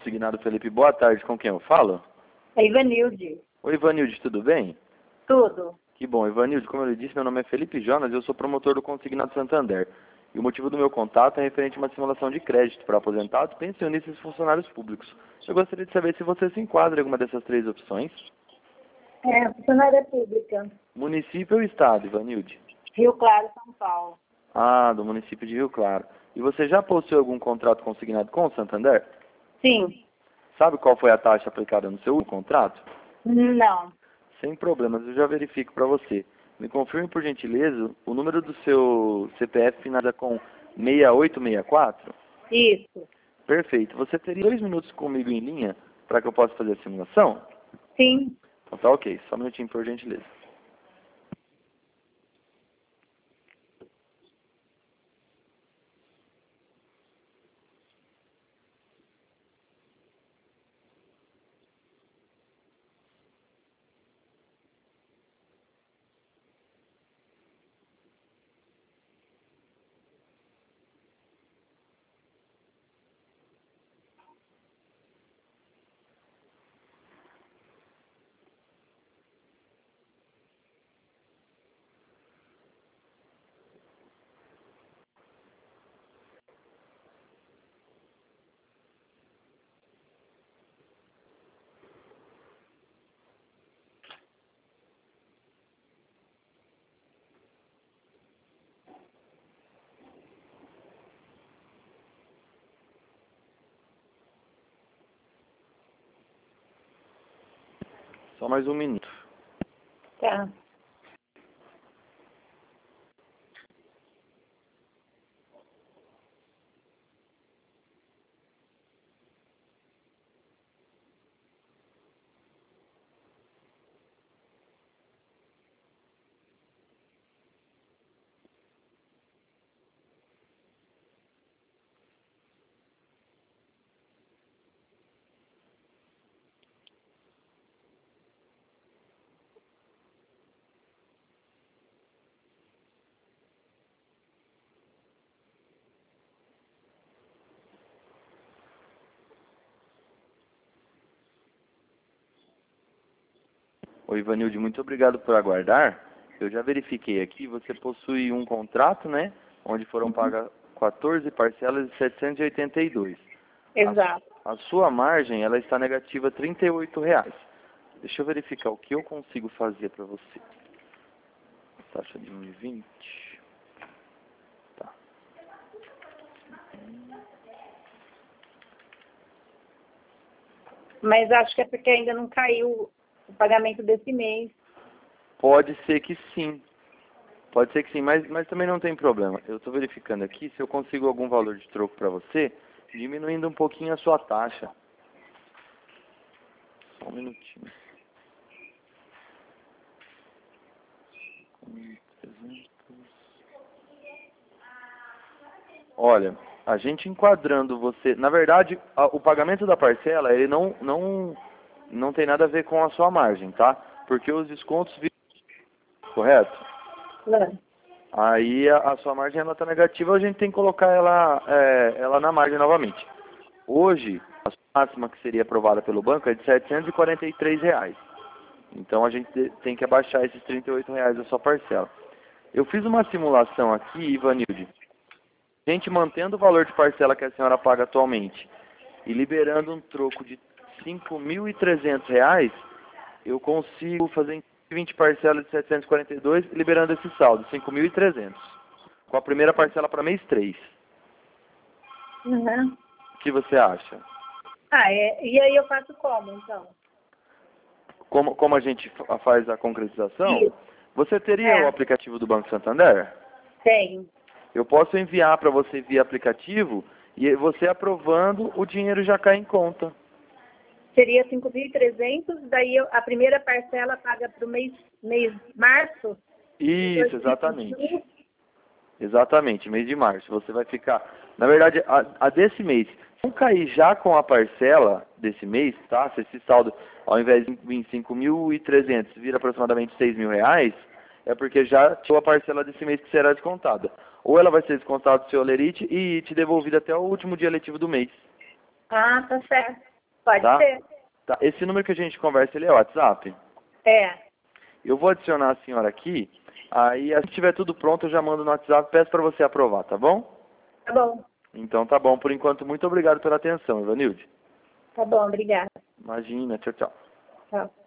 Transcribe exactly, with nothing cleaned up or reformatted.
consignado Felipe. Boa tarde, com quem eu falo? É Ivanilde. Oi, Ivanilde, tudo bem? Tudo. Que bom, Ivanilde, como eu lhe disse, meu nome é Felipe Jonas e eu sou promotor do Consignado Santander. E o motivo do meu contato é referente a uma simulação de crédito para aposentados, pensionistas e funcionários públicos. Eu gostaria de saber se você se enquadra em alguma dessas três opções. É, funcionária pública. Município ou estado, Ivanilde? Rio Claro, São Paulo. Ah, do município de Rio Claro. E você já possui algum contrato consignado com o Santander? Sim. Sabe qual foi a taxa aplicada no seu último contrato? Não. Sem problemas, eu já verifico para você. Me confirme, por gentileza, o número do seu C P F finaliza com seis oito seis quatro? Isso. Perfeito. Você teria dois minutos comigo em linha para que eu possa fazer a simulação? Sim. Então tá ok. Só um minutinho, por gentileza. Só mais um minuto. Tá. Oi, Ivanilde, muito obrigado por aguardar. Eu já verifiquei aqui, você possui um contrato, né? Onde foram pagas quatorze parcelas de setecentos e oitenta e dois. Exato. A, a sua margem, ela está negativa trinta e oito reais. Deixa eu verificar o que eu consigo fazer para você. Taxa de um e vinte. Tá. Mas acho que é porque ainda não caiu o pagamento desse mês. Pode ser que sim. Pode ser que sim, mas, mas também não tem problema. Eu estou verificando aqui se eu consigo algum valor de troco para você, diminuindo um pouquinho a sua taxa. Só um minutinho. Olha, a gente enquadrando você... Na verdade, a, o pagamento da parcela, ele não, não, não tem nada a ver com a sua margem, tá? Porque os descontos... Correto? Não. Aí a, a sua margem ela está negativa, a gente tem que colocar ela, é, ela na margem novamente. Hoje, a máxima que seria aprovada pelo banco é de setecentos e quarenta e três reais. Então a gente tem que abaixar esses trinta e oito reais da sua parcela. Eu fiz uma simulação aqui, Ivanilde. A gente mantendo o valor de parcela que a senhora paga atualmente e liberando um troco de cinco mil e trezentos reais, eu consigo fazer vinte parcelas de setecentos e quarenta e dois, liberando esse saldo, cinco mil e trezentos. Com a primeira parcela para mês três. Uhum. O que você acha? Ah, é. E aí eu faço como, então? Como, como a gente fa- faz a concretização, Isso. você teria É. o aplicativo do Banco Santander? Tenho. Eu posso enviar para você via aplicativo e você aprovando, o dinheiro já cai em conta. Seria cinco mil e trezentos, daí eu, a primeira parcela paga para o mês, mês março. Isso, exatamente. Exatamente, mês de março. Você vai ficar... Na verdade, a, a desse mês, se não cair já com a parcela desse mês, tá? Se esse saldo, ao invés de vir cinco mil e trezentos, vira aproximadamente seis mil reais, é porque já tirou a parcela desse mês que será descontada. Ou ela vai ser descontada do seu Olerite e te devolvida até o último dia letivo do mês. Ah, tá certo. Pode tá? ser. Tá. Esse número que a gente conversa, ele é o WhatsApp? É. Eu vou adicionar a senhora aqui, aí assim que tiver tudo pronto eu já mando no WhatsApp e peço para você aprovar, tá bom? Tá bom. Então tá bom. Por enquanto, muito obrigado pela atenção, Ivanilde. Tá bom, obrigada. Imagina, tchau, tchau. Tchau.